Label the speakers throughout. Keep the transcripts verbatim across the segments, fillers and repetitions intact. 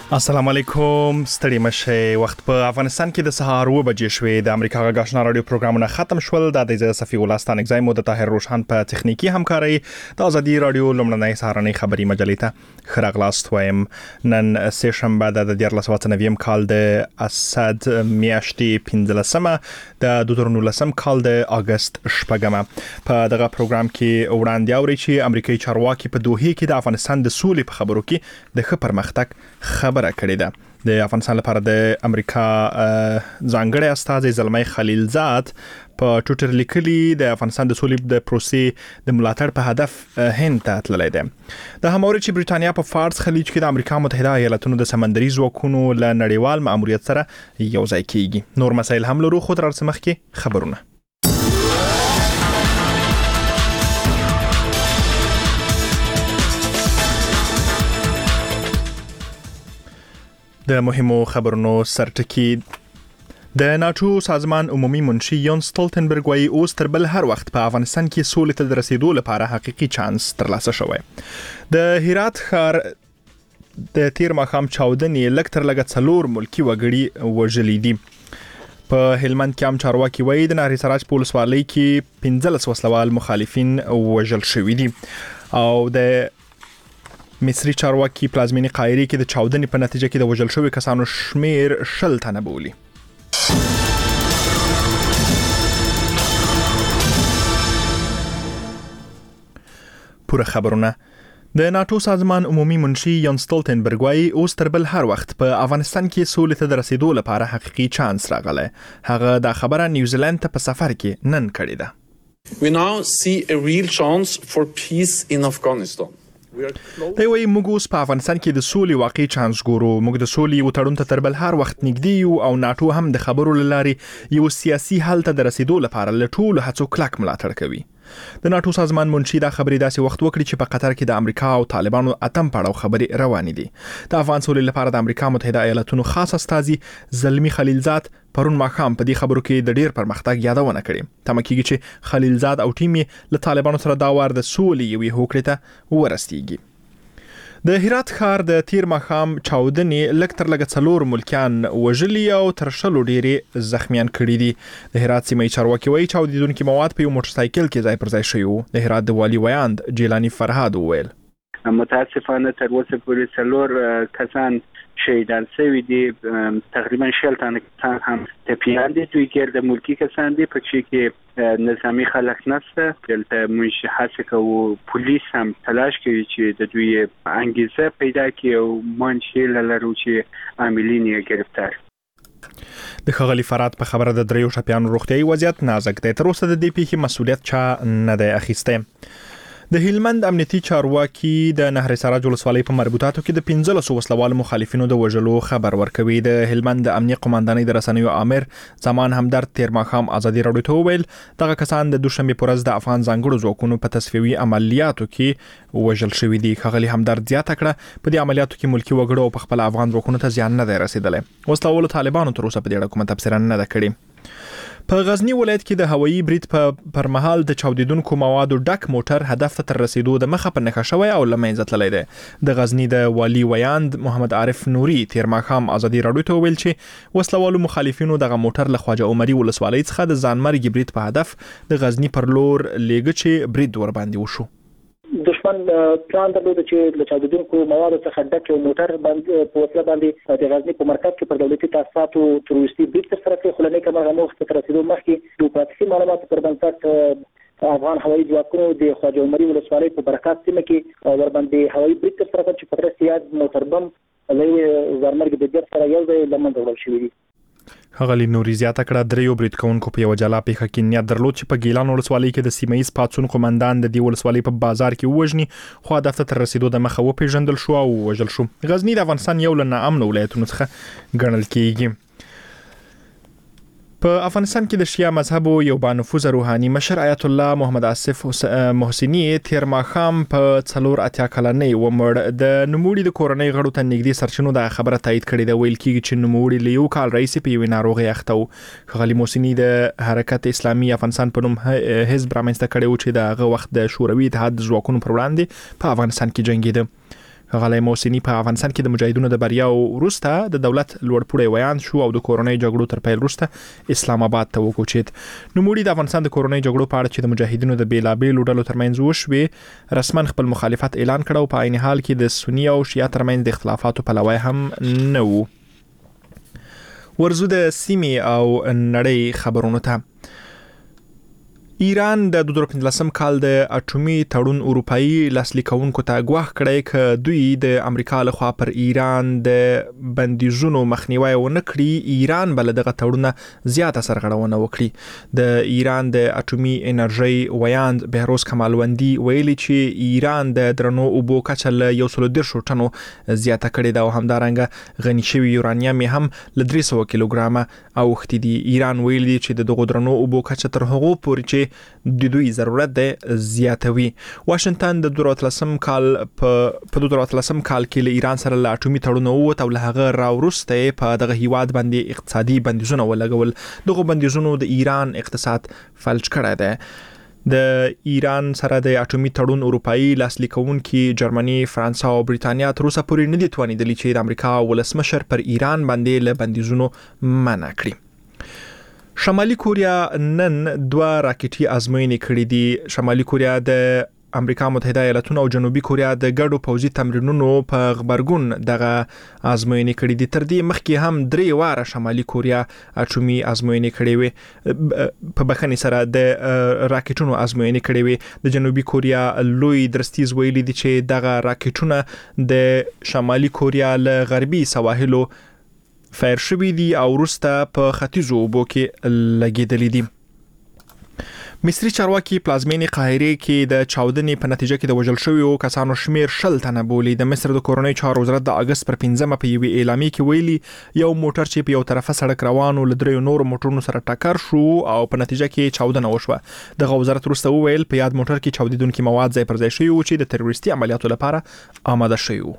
Speaker 1: السلام علیکم، ستړي مشه. وخت په افغانستان کې د سهار و بجې شوې. د امریکا غږ آشنا رادیو پروګرامونه ختم شول. د دې صفي ولستان اگزای مو د طاهر روشان په تخنیکی همکاري د ازادي رادیو لمړنۍ سهارنۍ خبري مجلې ته خراغلاست وایم. نن سه شنبه د د دیارلس وات نویم کال د اسد میاشتې پنځلسمه د دوه زره نولسم کال د اگست شپږمه. په دغه پروګرام کې وړاندې اوري چې امریکایي چارواکي په دوحه کې د افغانستان د سولې په خبرو کې د ښه پرمختګ خبره کړې ده. د افغانستان لپاره د امریکا ځانګړی استازی زلمی خلیلزاد په ټوئیټر لیکلي د افغانستان د سولې د پروسې د ملاتړ په هدف هند ته تللی دی. د هموري چې برېټانیا په فارس خلیج کې د امریکا متحده ایالاتونو د سمندري ځواکونو له نړیوال ماموریت سره یو ځای کیږي. نور مسایل هم لرو، خو تر څه مخکې خبرونه. د مهمو خبرونو سرټکی. د ناتو سازمان عمومي منشي یون ستولتنبرګ وايي اوس تر بل هر وخت په افغانستان کې سولې ته د رسیدو لپاره حقيقي چانس ترلاسه شوی. د هرات ښار د تیر ماښام چاودنې لږ تر لږه څلور ملکی وګړي وژلي دي. په هلمند کې هم چارواکي وايي د نهر سراج په ولسوالۍ کې پنځلس وسلوال مخالفین وژل شوي دي. او د مصری چارواکي پلازمینی قاهره کې د چاودنې په نتیجه کې د وژل شوی کسانو شمیر شل تنه بولي. پوره خبرونه. د ناتو سازمان عمومي منشي یون ستولتنبرګ وايي اوس تر بل هر وخت په افغانستان کې سولې ته د رسیدو لپاره حقيقي چانس راغلی. هغه د خبره نیوزیلند ته په سفر کې نن کړې ده.
Speaker 2: We now see a real chance for peace in Afghanistan.
Speaker 1: دی وایي موږ اوس په افغانستان کې د سولې واقعي چانس ګورو. موږ د سولې یو تړون ته تر بل هر وخت نږدې یو او ناتو هم د خبرو له لارې یو سیاسي حل ته د رسیدو لپاره له ټولو هڅو کلک ملاتړ کوي. د ناتو سازمان منشي دا خبرې داسې وخت وکړي چې په قطر کې د امریکا او طالبانو اتم پړاو خبرې روانې دي. د افغان سولې لپاره د امریکا متحده ایالاتونو خاص استازي زلمی خلیلزاد پرون ماښام په دې خبرو کې د ډیر پرمختګ یادونه کړې. تمه کېږي چې خلیلزاد او ټیم یې له طالبانو سره دا وار د سولې یوې هوکړې ته ورسیږي. د هرات ښار د تیر ماښام چاودنې لږ تر لږه څلور ملکیان وژلي او تر شلو ډېرې زخمیان کړي دي. د هرات سیمې چارواکي وایي چاودېدونکي مواد په یو موټر سایکل کې ځای پر ځای شوي وو. د هرات د والي ویاند جیلانی فرهاد وویل
Speaker 3: متاسفانه تر اوسه پورې څلور کسان شهیدان شوي دي. تقریبا شل تنه کسان هم ټپیان دي. دوی ګرد ملکی کسان دي، په کې نظامی خلک نشته. دلته موږ هڅه کوو پولیس هم تلاش کوي چې د دوی انګیزه پیدا کړي او منشي لرو چې عاملین یې گرفتار.
Speaker 1: د ښاغلي فرهاد په خبره د دریو ټپیانو روغتیايي وضعیت نازک دی. تر اوسه د دې پیښې مسؤلیت چا نه دی اخیستی. د هلمند امنیتي چارواکي د نهر سراج ولسوالۍ په مربوطاتو کې د پنځلس وسلوال مخالفینو د وژلو خبر ورکوي. د هلمند د امنیت قوماندانۍ د رسنیو امر زمان همدرد تیر ماښام ازادي رادیو ته وویل دغه کسان د دوشنبه پر ورځ د افغان ځانګړو ځواکونو په تصفیوي عملیاتو کې وژل شوي دي. ښاغلي همدرد زیاته کړه په دې عملیاتو کې ملکی وګړو په خپل افغان ځواکونو ته زیان نه دی رسیدلی. وسلوالو طالبانو تر اوسه په دې اړه کومه تبصره نه ده کړې. په غزنی ولایت کې د هوایي برید په پر مهال د چاودیدونکو موادو ډک موټر هدف ته تر رسیدو د مخه په نښه شوی او لمنځه تللی دی. د غزنی د والي ویاند محمد عارف نوري تیر ماښام ازادي رادیو ته ویل چې وسلوالو مخالفینو دغه موټر له خواجه عمري ولسوالۍ څخه د ځانمرګي برید په هدف د غزنی پر لور لیږه چې برید ور باندې وشو.
Speaker 4: دشمن پلان درلود چې له چاودیدونکو موادو څخه ډک یو موټر باندې په وسله باندې د غزنی په مرکز کې پر دولتي تاسیساتو تروریستي برید ترسره کړي. خو له نیکه مرغه موخې ته رسیدو مخکې د اوپراتیفي معلوماتو پر بنسټ افغان هوایي ځواکونو د خواجه عمري ولسوالۍ په برکات سیمه کې ور باندې هوایي برید ترسره کړ چې په ترڅ یاد موټر بم له ځانمرګي برید سره یو ځای له منځه وړل شوی دی.
Speaker 1: ښاغلي نوري زیاته کړه دریو برید کوونکو په یو جلا پیښه کې نیت درلود چې په ګیلان ولسوالۍ کې د سیمه ییز پاڅون قومندان د دې ولسوالۍ په بازار کې ووژني، خو هدف ته تر رسیدو د مخه وپېژندل شو او وژل شو. غزنی د افغانستان یو له ناامنو ولایتونو څخه ګڼل کېږي. په افغانستان کې د شیعه مذهب یو بانفوذ روحاني مشر آیت الله محمد آصف محسنی تیر ماښام په څلور اتیا کلنۍ ومړ. د نوموړي د کورنۍ غړو ته نږدې سرچینو دا خبره تایید کړې ده. ویل کېږي چې نوموړي له یو کال راهیسې په یوې ناروغۍ اخته و. ښاغلي محسني د حرکت اسلامي افغانستان په نوم حزب رامنځته کړی و چې د هغه وخت د شوروي اتحاد ځواکونو پر وړاندې په افغانستان کې جنګېده. غلای موسنی په افغانستان کې د مجاهدینو د بریا وروسته د دولت لوړپوړی ویان شو او د کورونی جګړو تر پیل وروسته اسلام آباد ته وکوچید. نوموړي د افغانستان د کورونی جګړو په اړه چې د مجاهدینو د بیلابېلو ډلو ترمنځ وشوي رسما خپل مخالفت اعلان کړ او په عین حال کې د سنی او شیعه ترمنځ د اختلافاتو پلوی هم نه وو. ورزو د سیمې او نړۍ خبرونو ته. ایران د دوه زره پنځلسم کال د اټومي تړون اروپאי لاسلیک کوونکو ته ګواښ کړی ک دوی د امریکا لخوا پر ایران د بندیزونو مخنیوي ونه کړي ایران بل دغه تړونه زیاته سرغړونه وکړي. د ایران د اټومي انرژي ویاند بهروز کمالوندی ویلي چې ایران د درنو اوبو کچه له یو سل دیرش ټنو زیاته کړې ده او همدارنګه غني شوی یورانیم هم له درې سوه کیلوګرامه اوختي دي. ایران ویلي چې د دغه درنو اوبو کچه تر هغو پورې چې د دوی ضرورت ده زیاتوي. واشنگټن د دوه زره اتلسم کال په دوه زره اتلسم کال کې له ایران سره له اټومي تړون ووت او له هغه راوروسته په دغه هیواد باندې اقتصادي بندیزونه ولګول. دغه بندیزونو د ایران اقتصاد فلج کړی دی. د ایران سره د اټومي تړون اروپאי لاسلیک کوونکي جرمني، فرانسه او بریتانیا تر اوسه پورې نه دي توانیدلي چې د امریکا ولسمشر پر ایران باندې له بندیزونو منع کړي. شمالي کوریا نن دوه راکټي ازموینې کړې دي. شمالي کوریا د امریکا متحده ایالاتونو او جنوبي کوریا د ګډو پوځي تمرینونو په غبرګون دغه ازموینې کړې دي. تر دې مخکې هم درې واره شمالي کوریا اټومي ازموینې کړې وي په بخښنې سره د راکټونو ازموینې کړې وي. د جنوبي کوریا لوی درستیز ویلي دي چې دغه راکټونه د شمالي کوریا له غربي سواحلو فایر شوي دي او وروسته په ختیځو اوبو کې لګېدلي دي. مصري چارواکي پلازمینې قاهره کې د چاودنې په نتیجه کې د وژل شویو کسانو شمیر شل تنه بولي. د مصر د کورونی چارو وزارت د اگست پر پنځمه په یوې اعلامیه کې ویلي یو موټر چې په یو طرفه سړک روانو لدریو نور موټرونو سره ټکر شو او په نتیجه کې چاودنه وشوه. دغه وزارت وروسته وویل په یاد موټر کې چاودیدونکي مواد ځای پر ځای شوي وو چې د تروریستي عملیاتو لپاره آماده شوي وو.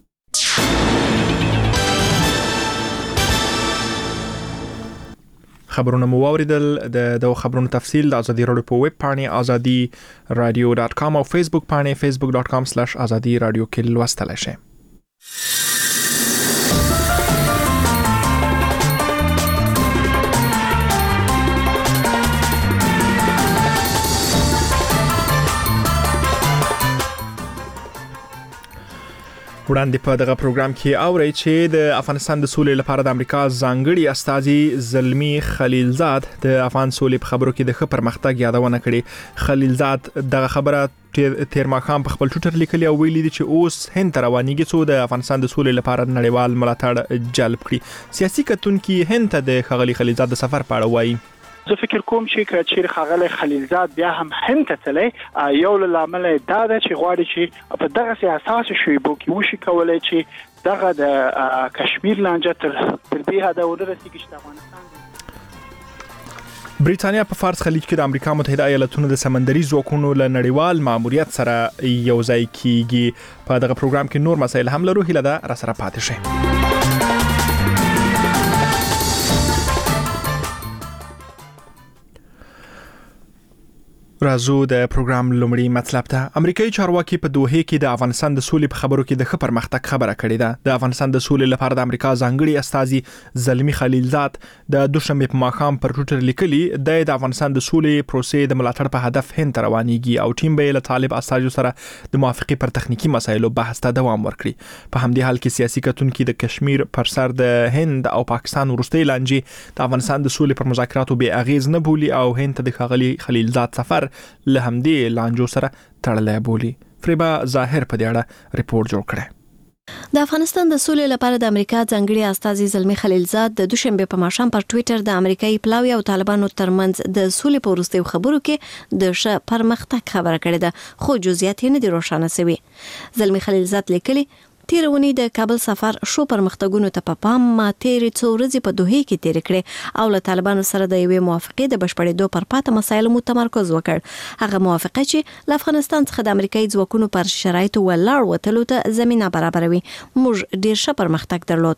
Speaker 1: خبرونه مو واوریدل. د دغه خبرونو تفصیل د ازادي رادیو په ویب پاڼې ازادي رادیو ډاٹ کام او فیسبوک پاڼې فیسبوک ډاٹ کام سلاش ازادي رادیو کې لوستلای شئ. وړاندې په دغه پروګرام کې اورئ چې د افغانستان د سولې لپاره د امریکا ځانګړي استازي زلمی خلیلزاد د افغان سولې په خبرو کې د ښه پرمختګ یادونه کړې. خلیلزاد دغه خبره تیر ماښام په خپل ټویټر لیکلي او ویلي دي چې اوس هند ته روانېږي څو د افغانستان د سولې لپاره نړیوال ملاتړ جلب کړي. سیاسي کتونکي هند ته د ښاغلي خلیلزاد د سفر په اړه وایي.
Speaker 5: زه فکر کوم چې کچېر خغل خلیلزاد بیا هم هند ته تللی یو لامل دا ده چې غواړي چې په دغه سیاست شویبو کې وشي کولای چې دغه د کشمیر لانجه تر تر به دا ورسیږي چې افغانستان.
Speaker 1: بریتانیا په فارس خلیج کې د امریکا متحده ایالاتونو د سمندري ځواکونو له نړیوال ماموریت سره یو ځای کیږي. په دغه پروګرام کې نور مسایل هم لرو. هیله ده را سره پاتې شئ. رازو د پروګرام لومړی مطلب ته. امریکایي چارواکي په دوحه کې د افغانستان د سولې په خبرو کې د ښه پرمختګ خبره کړې ده. د افغانستان د سولې لپاره د امریکا ځانګړي استازي زلمی خلیلزاد د دوشنبه په ماښام پر ټویټر لیکلي د افغانستان د سولې پروسې د ملاتړ په هدف هند ته روانېږي او ټیم به له طالب استازو سره د موافقې پر تخنیکی مسایلو بحث ته دوام ورکړي. په همدې حال کې سیاسي کتونکي د کشمیر پر سر د هند او پاکستان وروستۍ لانجې د افغانستان د سولې پر مذاکراتو بې اغیز نه بولي او هند ته د ښاغلي خلیلزاد سفر له همدې لانجو سره تړلی بولي. فریبا ظاهر په دې اړه ریپورت جوړ کړی.
Speaker 6: د افغانستان د سولې لپاره د امریکا ځانګړي استازي زلمی خلیلزاد د دوشنبه په ماښام پر ټویټر د امریکایي پلاوی او طالبانو ترمنځ د سولې په وروستیو خبرو کې د ښه پرمختګ خبره کړې ده خو جزئیات یې نه دي روښانه شوي. زلمی خلیلزاد لیکلي تیرونی د کابل سفر شو پرمختګونو ته په پام ما تیرې څو ورځې په دوحه کې تیر کړې او له طالبانو سره د یوې موافقې د بشپړېدو پر پاته مسایلو متمرکز وکړ. هغه موافقه چې له افغانستان څخه د امریکایي ځواکونو پر شرایطو ولاړ وتلو ته زمینه برابروي. موږ ډیر ښه پرمختګ درلود.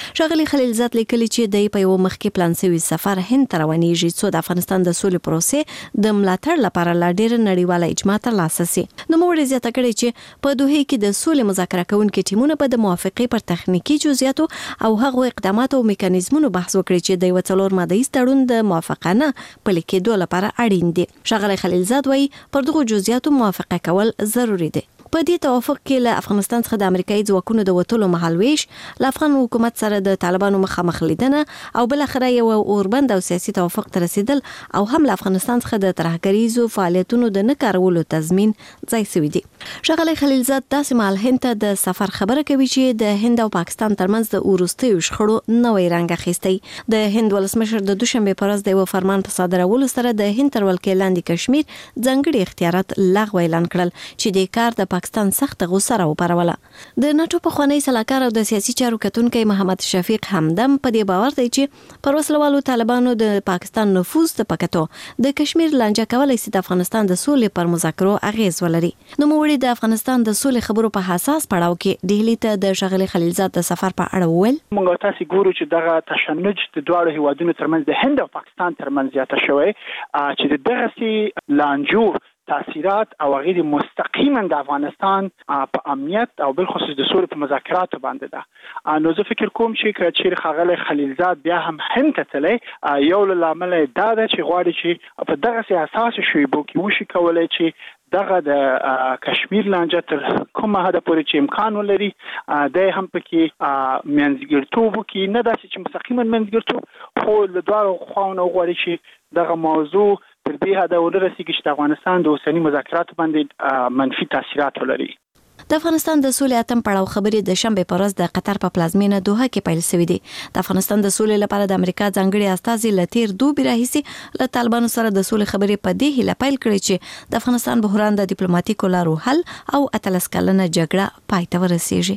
Speaker 6: ښاغلي خلیلزاد لیکلي چې د په یو مخکې پلان شوی سفر هند ته روانېږي څو د افغانستان د سولې پروسې د ملاتړ لپاره لا ډېر نړیواله اجماع ترلاسه شي. نوموړي زیاته کړې چې په دوحه کې د سولې مذاکره کوونکي ټیمونه به د موافقې پر تخنیکی جزئیاتو او هغو اقداماتو او میکانیزمونو بحث وکړي چې د یو څلور مادهیز تړون د موافقانه پلي کېدو لپاره اړین دي. ښاغلي خلیلزاد وايي پر دغو جزئیاتو موافقه کول ضروری دي. په دې توافق کې له افغانستان څخه د امریکایي ځواکونو د وټولو مهالويش له افغان حکومت سره د طالبانو مخامخ لیدنه او بل اخره یو اوربند او سیاسي توافق ته رسیدل او هم له افغانستان څخه د ترهګریزو فعالیتونو د نه کارولو تضمین ځای شوی دی. ښاغلي خلیلزاد داسې مهال هند ته د سفر خبره کوي چې د هند او پاکستان ترمنځ د وروستیو شخړو نوې رنګ اخیستی. د هند ولسمشر د دوشنبه پر ورځ د یو فرمان په صادرولو سره د هند تر ولکې لاندې کشمیر ځانګړي اختیارات لغوه اعلان کړل چې د کار د پاکستان سخت غوسه راوپاروله. د ناتو په خوانی سلاکار او د سیاسي چارو کتونکي محمد شفیق همدم په دې باور دی چې پر وسلوالو طالبانو د پاکستان نفوذ ته پکتو د کشمیر لانجه کولای شي د افغانستان د سولې پر مذاکرو اغیز ولري. نو موږ د افغانستان د سولې خبرو په حساس پړاو کې ډهلی ته د ښاغلي خلیلزاد د سفر په اړه وویل.
Speaker 5: موږ تاسو ګورو چې دغه تشنج د دواړو هیوادونو ترمنځ د هند او پاکستان ترمنځ زیاته شوی چې دغه سي لانجو تاثیرات او غیر مستقیما د افغانستان په امنیت او بل خصوص د سولې په مذاکراتو باندې ده. نو زه فکر کوم چې چې خغل خلیلزاد بیا هم هند ته تللی یو لامل دا ده چې غواړي چې په دغه سیاست شویبو کې وشي کولای چې دغه د کشمیر لانجه تر کومه حد پورې چې امکان ولري د هم پکې منځګړیتوب کې نه داسې چې مستقیما منځګړیتوب خو له دوه خواونو غواړي چې دغه موضوع تر دې حد ورسیږي چې د افغانستان د اوسنی مذاکراتو باندې منفي تاثیرات ولري.
Speaker 6: د افغانستان د سولې اتم پړاو خبرې د شنبه په ورځ د قطر په پلازمینه دوحه کې پیل شوې دي. د افغانستان د سولې لپاره د امریکا ځانګړي استازي لتیر دوبي راهیسي له طالبانو سره د سولې خبرې په دې هیله پیل کړې چې د افغانستان بحران د ډیپلوماټیکو لارو حل او اتلس کلنه جګړه پای ته ورسیږي.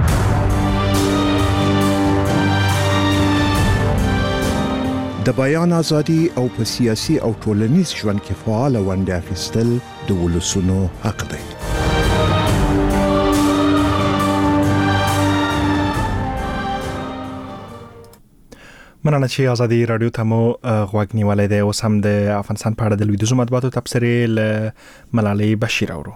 Speaker 7: د بیان ازادي او په سیاسي او ټولنیز ژوند کې فعال ونډه اخیستل د ولسونو حق دی.
Speaker 1: مننه چې ازادي رادیو ته مو غوږ نیولای دی. اوس هم د افغانستان په اړه د لویدیځو مطبوعاتو تبصرې له ملالۍ بشیر اورو.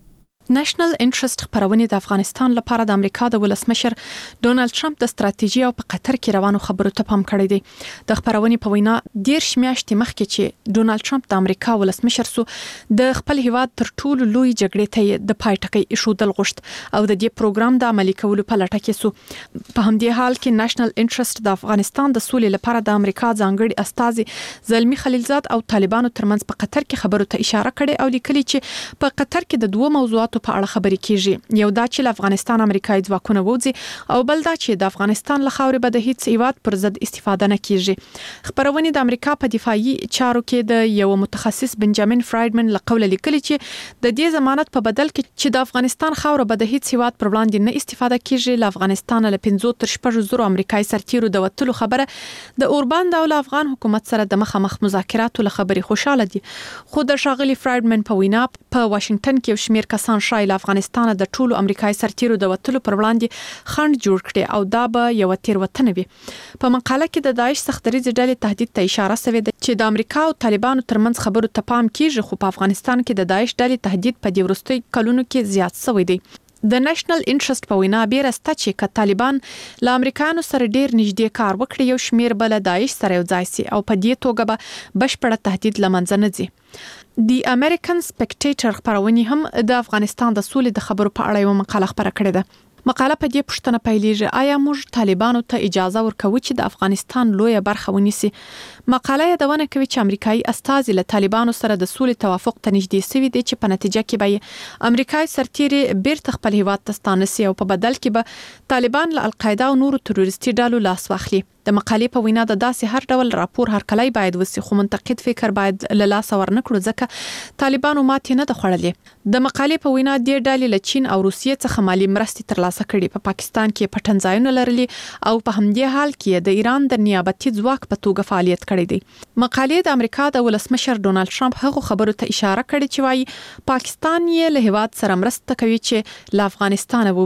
Speaker 8: نېشنل انټرست خبرونه د افغانستان لپاره د امریکا د ولسمشر ډونالد ټرمپ د ستراتیژي او په قطر کې روانو خبرو ته پام کړی دی. د خبرونه په وینا ډیر شمیاشتې مخکې چې ډونالد ټرمپ د امریکا ولسمشر سو د خپل هیواد تر ټولو لوی جګړې ته د پای ټکی ایښودل غوښت او د دې پروګرام د عملي کولو په لټه کې سو. په همدې حال کې نېشنل انټرست د افغانستان د سولې لپاره د امریکا ځانګړي استازي زلمی خلیلزاد او طالبانو ترمنځ په قطر کې خبرو ته اشاره کړې او لیکلي چې په قطر کې د دوه موضوعاتو په اړه خبرې کیږي. یو دا چې افغانستان امریکایي ځواکونه وځي او بل دا چې د افغانستان له خاورې به د هیڅ هیواد پر ضد استفاده نه کیږي. خبرونه د امریکا په دفاعي چارو کې د یو متخصص بنجامین فرایډمن له قوله لیکلي چې د دې ضمانت په بدل کې چې د افغانستان خاوره به د هیڅ هیواد پر وړاندې نه استفاده کیږي. له افغانستان له پنځه تر شپږ زره امریکایي سرتیرو د وټلو خبره د اوربند او افغان حکومت سره د مخامخ مذاکراتو له خبرې خوشاله دي. خو د شاغلي فرایډمن په وینا په واشنگټن کې شمیر کسان شایل افغانستان د ټولو امریکایي سرتیرو د وټلو پر وړاندې خنډ جوړ کړي او دا به یو تیروتنه وي. په مقاله کې د داعش سختدریځ ډلې تهدید ته اشاره شوې ده چې د امریکا او طالبانو ترمنځ خبرو ته پام کیږي. خو په افغانستان کې د داعش ډلې تهدید په دې وروستي کلونو کې زیات شوی دی. د نېشنل انټرست په وینا بیرسته چې ک طالبان له امریکایانو سره ډیر نږدې کار وکړي یو شمیر بل داعش سره یو ځای سي او په دې توګه به بشپړه تهدید لمنځه نه ځي. دی امریکن سپیکټیټر خبرونه هم د افغانستان د سولې د خبرو په اړه یو مقاله خبره کړې ده. مقاله په دې پوښتنه پیلېږي آیا موږ طالبانو ته اجازه ورکوو چې د افغانستان لویه برخه ونیسي. مقاله یادونه کوي چې امریکایي استازي له طالبانو سره د سولې توافق ته نږدې شوي دي چې په نتیجه کې به امریکایي سرتیري بیرته خپل هیواد ته ستانه سي او په بدل کې به طالبان له القاعده او نورو تروریستي ډلو لاس واخلي. د مقالې په وینا د داسې هر ډول راپور هرکلی باید وسی خو منتقد فکر باید له لاس ورنکړو ځکه طالبانو ماتې نه د خوړلې. د مقالې په وینا د ډلې له چین او روسیې څخه مالی مرستې ترلاسه کړي. په پاکستان کې پټنځایونه لرلي او په همدې حال کې د ایران د نیابتي ځواک په توګه فعالیت کړی دی. مقالې د امریکا د ولسمشر ډونالد ټرمپ هغه خبرو ته اشاره کړې چې وايي پاکستان یې له هیواد سره مرسته کوي چې له افغانستان ووځي.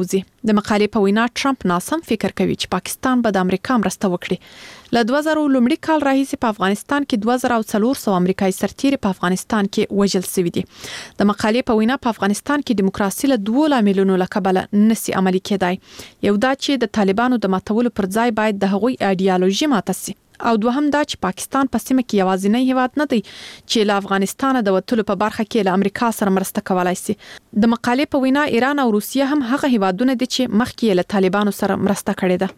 Speaker 8: د مقالې په وینا ټرمپ ناسم فکر کوي چې پاکستان به د امریکا مرسته وکړي. له دوه زره لومړي کال راهیسې په افغانستان کې دوه زره څلور سوه امریکایي سرتیري په افغانستان کې وژل شوي دي. د مقالې په وینا په افغانستان کې دیموکراسي له دوه لاملونو له کبله نسی عملي کېدای. یو دا چې د طالبانو د ماتولو پر ځای باید د هغوی ایډیالوژي ماته شي، او دوهم دا چې پاکستان په سیمه کې یوازینی هیواد نه دی چې له افغانستان د وټلو په برخه کې له امریکا سره مرسته کولای شي. د مقالې په وینا ایران او روسیه هم هغه هیوادونه دي چې مخکې له طالبانو سره مرسته کړې ده.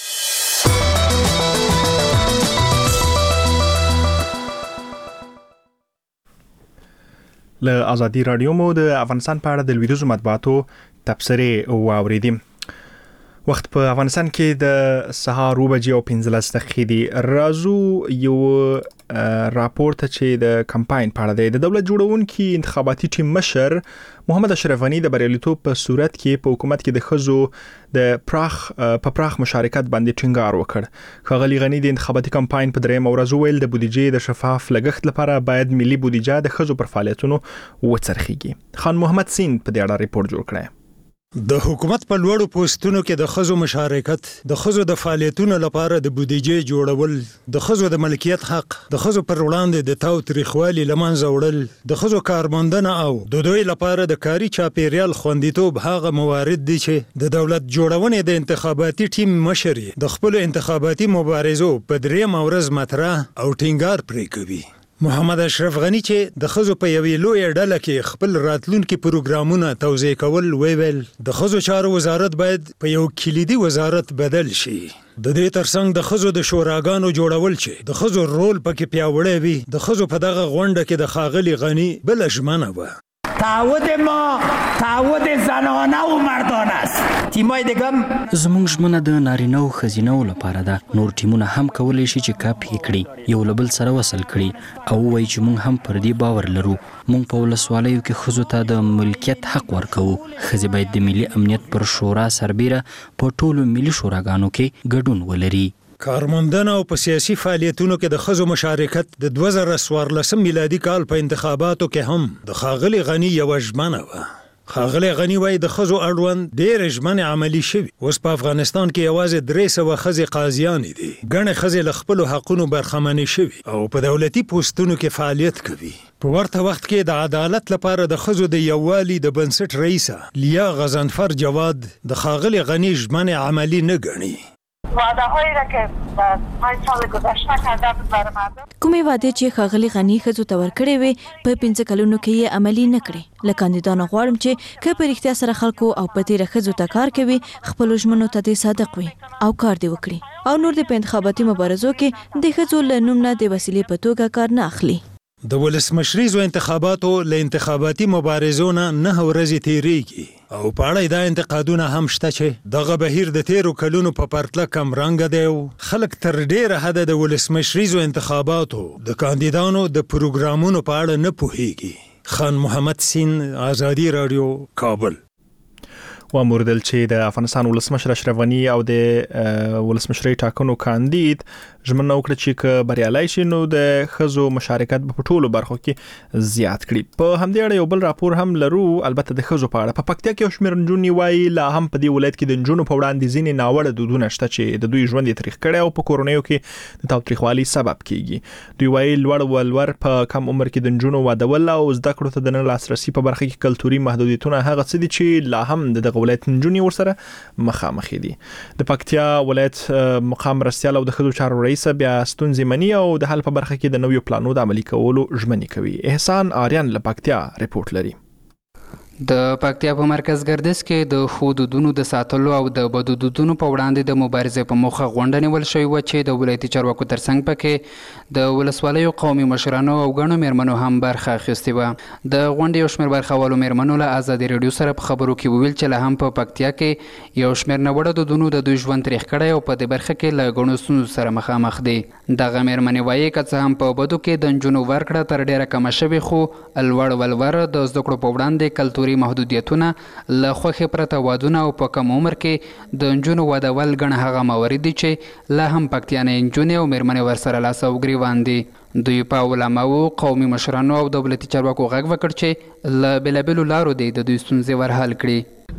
Speaker 1: له ازادي رادیو مو د افغانستان په اړه د لویدیزو مطبوعاتو تبصرې واوریدم. وخت په افغانستان کې د سهار اوه بجې او پنځلس دقیقې دي. راځو یو راپور ته چې د کمپاین په اړه دی. د دولت جوړونکي انتخاباتي ټیم مشر محمد اشرف غنی د بریالیتوب په صورت کې په حکومت کې د ښځو د پراخ په پراخ مشارکت باندې ټینګار وکړ. ښاغلي غنی د انتخاباتي کمپاین په درېیمه ورځ ویل د بودیجې د شفاف لګښت لپاره باید ملي بودیجه د ښځو پر فعالیتونو وڅرخیږي. خان محمد سین په دې اړه ریپورت جوړ کړی.
Speaker 9: د حکومت په لوړو پوسټونو کې د ښځو مشارکت، د ښځو د فعالیتونو لپاره د بودیجې جوړول، د ښځو د ملکیت حق، د ښځو پر وړاندې د تاوتریخوالي له منځه وړل، د ښځو کارموندنه او د دوی لپاره د کاري چاپیریال خوندیتوب هغه موارد دي چې د دولت جوړونې د انتخاباتي ټیم مشر د خپل انتخاباتي مبارزو په درېیمه ورځ مطرح او ټینګار پرې کوي. محمد اشرف غنی چې د ښځو په یوې لویه ډله کې خپل راتلونکي پروګرامونه توضیح کول ویل د ښځو چارو وزارت باید په یو کلیدي وزارت بدل شي. د دې ترڅنګ د ښځو د شوراګانو جوړول چې د ښځو رول پکې پیاوړی وي. د ښځو په دغه غونډه کې د ښاغلي غنی بل ژمنه وه.
Speaker 10: تعهد ما تعهد زنانه و مردانه است. تیمای دیگه
Speaker 11: زموږ ژمنه د نارینه او ښځینه لپاره ده. نور ټیمونه هم کولی شي چې کاپ یې کړي، یو له بل سره وصل کړي او وایي چې موږ هم پر دې باور لرو. موږ په ولسوالیو کې ښځو ته د ملکیت حق ورکوو. ښځې باید د ملي امنیت پر شورا سربیره په ټولو ملي شوراګانو کې ګډون ولري.
Speaker 9: کارموندنه او په سیاسي فعالیتونو کې د ښځو مشارکت د دوه زره څوارلسم میلادي کال په انتخاباتو کې هم د ښاغلي غني یوه ژمنه وه. ښاغلی غني وایي د ښځو اړوند ډېرې ژمنې عملي شوي. اوس په افغانستان کې یوازې درې سوه ښځې قاضیانې دي. ګڼې ښځې له خپلو حقونو برخمنې شوي او په دولتي پوسټونو کې فعالیت کوي. په ورته وخت کې د عدالت لپاره د ښځو د یووالي د بنسټ رئیسه لیا غضنفر جواد د ښاغلي غني ژمنې عملي نه ګڼي.
Speaker 12: وعده هایی را که در پنج سال گذشته کرده بود برای مردم.
Speaker 13: کومې وعدې چې ښاغلي غني ښځو ته ورکړې وې په پنځه کلونو کې یې عملي نه کړې. له کاندیدانو غواړم چې که په رښتیا سره خلکو او په تیره ښځو ته کار کوي، خپلو ژمنو ته دې صادق وي او کار دې وکړي او نور دې په انتخاباتي مبارزو کې د ښځو له نوم نه د وسیلې په توګه کار نه اخلي.
Speaker 9: د ولسمشریزو انتخاباتو له انتخاباتي مبارزو نه نه ورځې تیریږي او په اړه دا انتقادونه هم شته چې دغه بهیر د تیرو کلونو په پرتله کم رنګه دی او خلک تر ډیره حده د ولسمشریزو انتخاباتو د کاندیدانو د پروګرامونو په اړه نه پوهیږي. خان محمد سین، ازادي رادیو، کابل.
Speaker 1: و موردل چې د افغانستان ولسمشر اشرف غنی او د ولسمشرۍ ټاکنو کاندید ژمنه وکړه چې که بریالي شي نو د ښځو مشارکت په ټولو برخو کې زیات کړي. په همدې اړه یو بل راپور هم لرو، البته د ښځو په اړه. په پکتیا کې یو شمېر نجونې وایي لا هم په دې ولایت کې د نجونو په وړاندې ځینې ناوړه دودونه شته چې د دوی ژوند یې تریخ کړی او په کورنیو کې د تاوتریخوالي سبب کیږي. دوی وایي لوړ ولور په کم عمر کې د نجونو وادول او زده کړو ته د نه لاسرسي په برخه کې کلتوري محدودیتونه هغه څه دي چې لا هم د ولایت نجونې ورسره مخامخ دي. د پکتیا ولایت مقام مرستیال او د ښځو چارو رئیس بیا ستونزې مني او د حل په برخه کې د نویو پلانونو د عملي کولو ژمنې کوي. احسان آریان له پکتیا ریپورت لري.
Speaker 14: د پکتیا په مرکز ګردش کې د حدودونو د ساتلو او د بدودونو په وړاندې د مبارزې په موخه غونډه نیول شوې و چې د ولایتي چارواکو ترڅنګ پکې د ولسوالیو قومي مشرانو او ګڼو میرمنو هم برخه اخیستې وه. د غونډې یو شمېر برخوالو میرمنو له ازادي راډیو سره په خبرو کې وویل چې لا هم په پکتیا کې یو شمېر ناوړه دودونو د دوی ژوند تریخ کړی او په دې برخه کې له ګڼو ستونزو سره مخامخ دي. دغه میرمنې وایي که څه هم په بدو کې د نجونو ورکړه تر ډېره کمه شوې، خو لوړ ولور د زده کړو په وړاندې کلتوري محدودیتونه له خوښې پرته وادونه او په کم عمر کې د نجونو وادول ګڼه هغه موارد دي چې لا هم پکتیانې نجونې او میرمنې ورسره لاس او ګریوان دي. دوی په علماو، قومي مشرانو او دولتي چارواکو غږ وکړ چې له بېلابېلو لارو دی د دوی ستونزې ورحل کړي.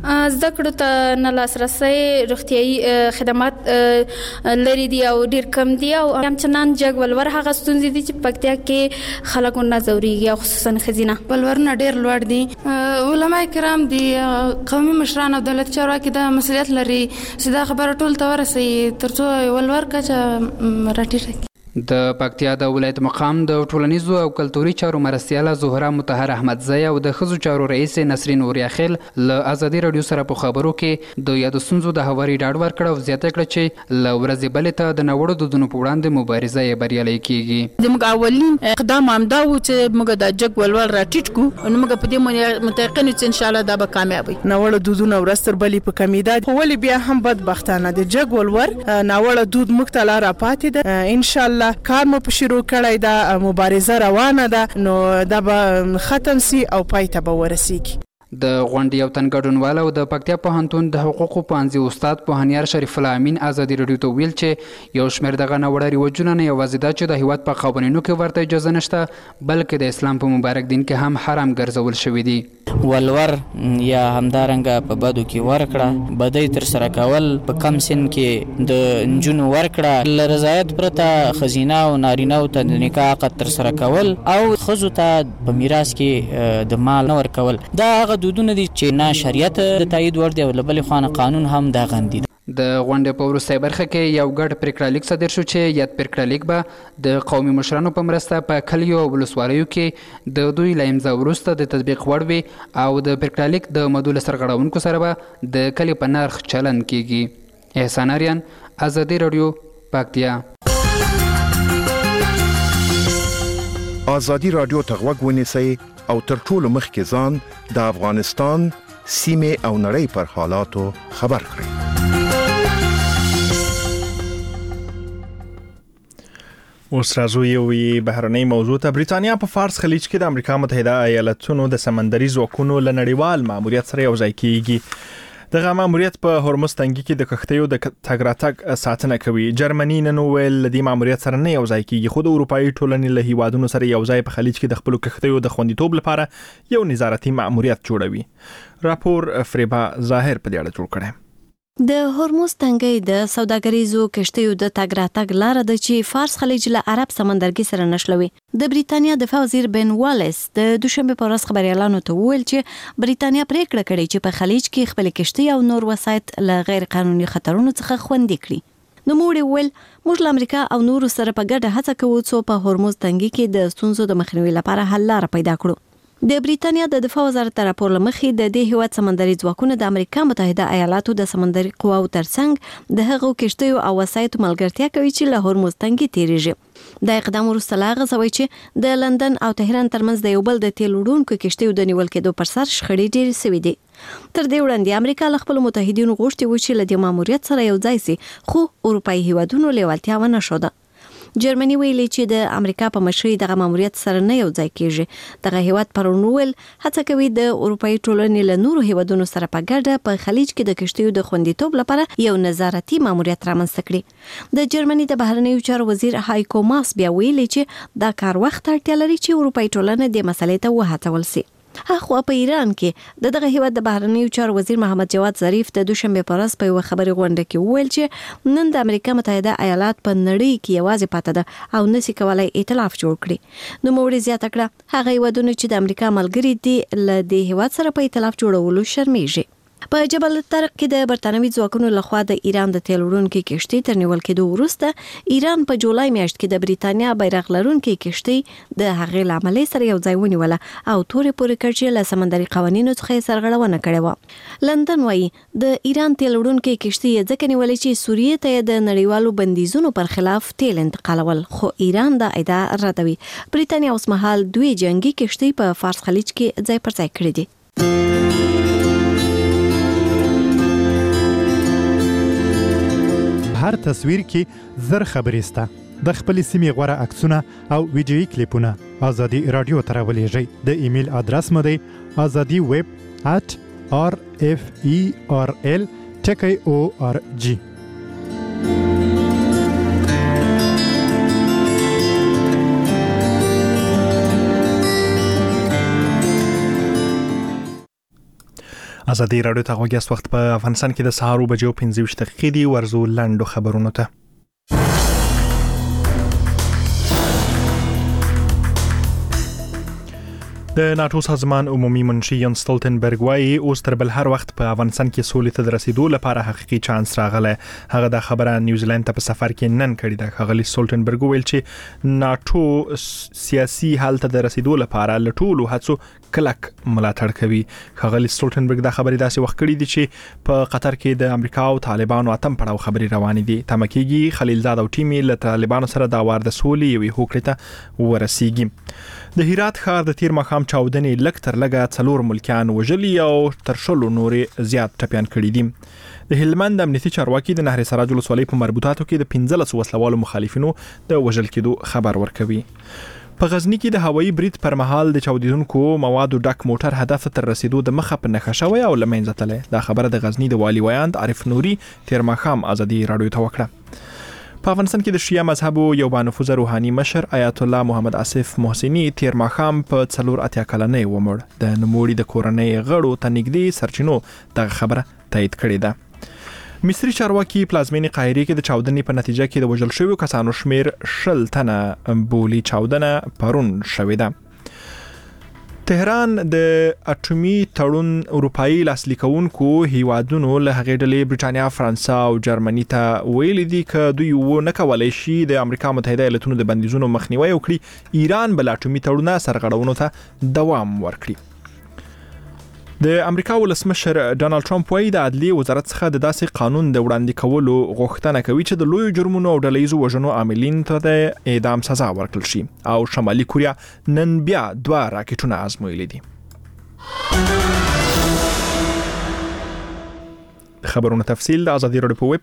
Speaker 15: زده کړو ته نه لاسرسي روغتيایي خدمات لري دي او ډیر کم دي او همچنان جګ ولور هغه ستونزې دي چې پکتیا کې خلکو نه زوريږي او خصوصا خزینه
Speaker 16: ولورونه ډیر لوړ دي. علماء کرام دي قومي مشران او دولت چارواکي د مسؤلیت لري چې دا خبره ټول ته ورسي ترڅو ولور کچه راټیټه.
Speaker 14: د پکتیا د ولایت مقام د ټولنیزو او کلتوري چارو مرستیاله زهرا مطهر احمدزی او د خزو چارو رئیس نسرین اورياخیل له ازادي رادیو سره په خبرو کې د یاد سنځو د هواري ډاډ ورکړ او زیاته کړ چې ل ورځې بلې ته د نوړو دودونو په وړاندې مبارزه یې بریالۍ کیږي.
Speaker 17: د موږ اولین اقدام هم دا و چې موږ د جګ ولول راټیټ کو نو موږ په دې متيقن چې ان شاء الله دا به کامیاب وي.
Speaker 18: نوړو دودونه ورستر بلې په کمیداد ولې بیا هم بدبختانه د جګ ولور نوړو دود مختلا را پاتې ده. ان شاء الله کار مو په شروع کړی دا مبارزه روانه ده نو دا به ختم سي او پای ته به ورسیږي.
Speaker 14: د غونډې یو تن ګډونوال او د پکتیا پوهنتون د حقوقو پوهنځي استاد پوهنیار شریف الله امین ازادي رادیو ته ویل چې یو شمېر دغه ناوړه رواجونه نه یوازې دا چې د هیواد په قوانینو کې ورته اجازه نشته بلکې د اسلام په مبارک دین کې هم حرام ګرځول شوي دي.
Speaker 19: ولور یا همدارنګه په بدو کې ورکړه بدی تر سره کول په کم سن کې د نجونو ورکړه ل رضایت پرته خزینه او نارینه او ته د نکاح عقد تر سره کول او خزو ته په میراث کې د مال نه ورکول دا هغه دودونه دي چې نه شریعت د تایید ور دی او بل خو قانون هم دا غندي.
Speaker 14: د غونډې په وروستۍ برخه کې یو ګډ پریکړه لیک صادر شو چې یاد پریکړه لیک به د قومي مشرانو په مرسته په کلیو او ولسوالیو کې د دوی له امضا وروسته د تطبیق وړ وي او د پریکړه لیک د مدول سرغړونکو سره به د کلي په نرخ چلن کیږي. احسان اریان، ازادي رادیو، پکتیا.
Speaker 7: ازادي رادیو ته غوږ ونیسئ او تر ټولو مخکې ځان د افغانستان سیمې او نړۍ پر حالاتو خبر کړئ.
Speaker 1: اوس راځو یو بهرنۍ موضوع ته. بریتانیا په فارس خلیج کې د امریکا متحده ایالاتونو د سمندري ځواکونو له نړیوال ماموریت سره یوځای کیږي. دغه ماموریت په هرمز تنګي کې د کښتیو د تګ راتګ ساتنه کوي. جرمني نن ویل د دې ماموریت سره نه یوځای کیږي خو د اروپאי ټولنې له هیوادونو سره یوځای په خلیج کې د خپل کښتیو د خوندیتوب لپاره یو نظارتي ماموریت جوړوي. راپور فریبا ظاهر په دې اړه جوړ کړی.
Speaker 6: د هرمز تنګي د سوداګریزو کشتیو د تګ راتګ لار د چې فارس خلیج له عرب سمندرګي سره نشلوي. د بریتانیا دفاع وزیر بن والیس د دوشنبه په ورځ خبريالانو ته وویل چې بریتانیا پریکړه کړې چې په خلیج کې خپل کشتي او نور وسایط له غیر قانوني خطرونو څخه خوندي کړي. نو موږ ویل موږ له امریکا او نورو سره په ګډه هڅه کوو چې په هرمز تنګي کې د ستونزو د مخنیوي لپاره حل لار پیدا کړو. د بریتانیا د دفاع وزارت راپور لمخې د دې هیواد سمندري ځواکونه د امریکا متحده ایالاتو د سمندري قواو ترڅنګ د هغو کشتیو او وسایطو ملګرتیا کوي چې له هرمز تنګي تیریږي. د اقدام وروسته لا غځوي چې د لندن او تهران ترمنځ د یو بل د تیل وړونکو کشتیو د نیول کېدو پر سر شخړې ډېرې سوي دي. تر دې وړاندې امریکا له خپل متحدینو غوښتي و چې له دې ماموریت سره یو ځای سي خو اروپאי هیوادونو لیوالتیا ونه شوه. جرمني ویلي چې د امریکا په مشرۍ دغه ماموریت سره نه یو ځای کیږي. دغه هیواد پرونول هڅه کوي د اروپאי ټولنې له نورو هیوادونو سره په ګډه په خلیج کې د کشتیو د خوندیتوب لپاره یو نظارتي ماموریت رامنځته کړي. د جرمني د بهرنیو چارو وزیر هایکو ماس بیا ویلي چې دا کار وخت اړتیا لري چې اروپאי ټولنه د مسلې ته وهڅول شي. اخو په ایران کې د دغه هیواد د بهرنیو چارو وزیر محمد جواد ظریف د دوشنبه په ورځ په یو خبري غونډه کې وویل چې نن د امریکا متحده ایالات په نړۍ کې یوازې پاتې ده او نشي کولای ائتلاف جوړ کړي. نو موږ زیاته کړه هغه هیوادونه چې د امریکا ملګري دي له دې هیواد سره په ائتلاف جوړولو شرمېږي. په جبل الطارق کې د برتانوي ځواکونو لخوا د ایران د تیل وړونکو کشتۍ تر نیول کېدو وروسته ایران په جولای میاشت کې د بریتانیا بیرغ لرونکو کشتۍ د هغې لامل سره یو ځای ونیوله او تورې پورې کړ چې له سمندري قوانینو څخه سرغړونه کړې و. لندن وايي د ایران تیل وړونکو کشتۍ ځکه نیولې چې سوریې ته د نړیوالو بندیزونو پر خلاف تیل انتقالول خو ایران دا ادعا ردوي. بریتانیا اوس مهال دوی جنگي کشتۍ په فارس خلیج کې ځای پر ځای کړې دي.
Speaker 20: هر تصویر کې زر خبرې سته. د خپل سیمې غوره عکسونه او ویډیويي کلیپونه ازادي رادیو ته راولېږئ. د ایمیل ادرس مو دی azadi web at r f e r l ټکی او ار جی.
Speaker 1: ازادي رادیو ته غوږی است. وخت په افغانستان کې د سهار بجو پنځه ویشت دقیقې دی. ورزو لاندو خبرونو ته. د ناتو سازمان عمومي منشي یان ستولتنبرګ وايي اوس تر بل هر وخت په افغانستان کې سولې ته رسیدو لپاره حقيقي چانس راغله. هغه د خبره نیوزیلند ته په سفر کې نن کړی ده. خغلی ستولتنبرګ ویل چې ناتو سیاسي حالت ته رسیدو لپاره لټولو هڅو کلک ملاتړ کوي. خغلی ستولتنبرګ د خبرې داسې وخت کړی دی چې په قطر کې د امریکا او طالبانو اتم پړاو خبري روانې دي. تمکیږي خلیلزاد او ټیمي له طالبانو سره د وار د سولې یوې هوکړې ته ورسیږي. د هرات ښار د تیر مخام چاودنې لک تر لګه څلور ملکیان وژلي او تر شلو نورې زیات ټپیان کړي دي. د هلمند امنیتي چارواکي د نهر سراج ولسوالۍ په مربوطاتو کې د پنځلس وسلوالو مخالفینو د وژل کېدو خبر ورکوي. په غزنی کې د هوایي برید پر مهال د چاودیدونکو موادو ډک موټر هدف تر رسیدو د مخه په نښه شوی او لمنځه تللی. دا خبره د غزنی د والی ویاند عارف نوري تیر مخام ازادي رادیو ته وکړه. په افغانستان کې د شیعه مذهبو یو بانفوذ روحاني مشر آیت الله محمد آصف محسني تیر ماښام په څلور اتیا کلنۍ ومړ. د نوموړي د کورنۍ غړو ته نږدې سرچینو دغه خبره تایید کړې ده. مصري چارواکي پلازمینې قاهرې کې د چاودنې په نتیجه کې د وژل شویو کسانو شمیر شل تنه بولی. چاودنه پرون شوې ده. تهران د اټومي تړون اروپאי لاسلیکونکو هیوادونو له هغې ډلې برېټانیا، فرانسه او جرمني ته ویلي دي چې دوی و نه کولای شي د امریکا متحده ایالاتونو د بندیزونو مخنیوي وکړي. ایران بل اټومي تړون سرغړونو ته دوام ورکړي. د امریکا ولسمشر ډانلډ ټرمپ وايي د عدلیې وزارت څخه د داسې قانون د وړاندې کولو غوښتنه کوي چې د لوی جرمونو او ډلهیزو وژنو عاملین ته د اعدام سزا ورکړل شي. او شمالي کوریا نن بیا دوه راکټونه ازمویلي دي. خبرونه تفصیل د ازادي رادیو په ویب